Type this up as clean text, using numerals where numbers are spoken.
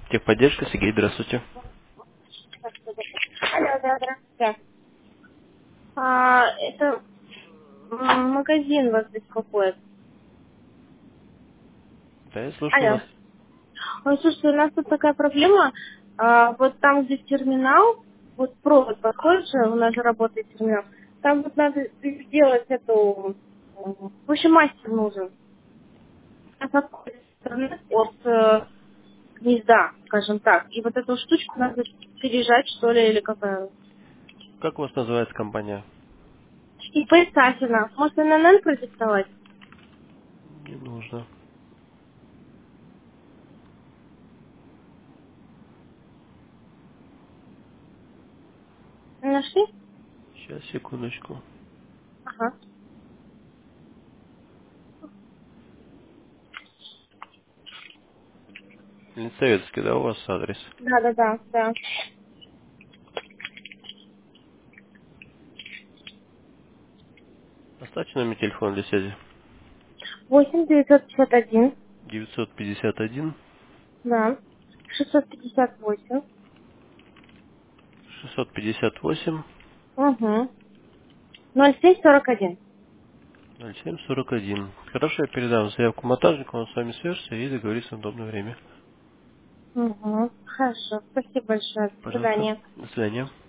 Техподдержка, Сергей, здравствуйте. Алло, да, здравствуйте. Это магазин вас беспокоит. Да, я слушаю Алло. вас. Ой, слушайте, у нас тут такая проблема. Вот там, где терминал, вот провод подходит же, у нас же работает терминал. Там вот надо сделать эту... В общем, мастер нужен. У нас отходит интернет от гнезда, скажем так. И вот эту штучку надо пережать, что ли, или какая. Как у вас называется компания? И поискательно. Может, ННН продиктовать? Не нужно. Нашли? Сейчас, секундочку. Ага. Ленсоветский, да, у вас адрес? Да, да, да, да. Оставьте номер телефона для связи. 8951, 951 да. 658, 658 угу. 0741. 0741. Хорошо, я передам заявку монтажнику, он с вами свяжется и договорится на удобное время. Угу. Хорошо, спасибо большое. До Пожалуйста. свидания. До свидания.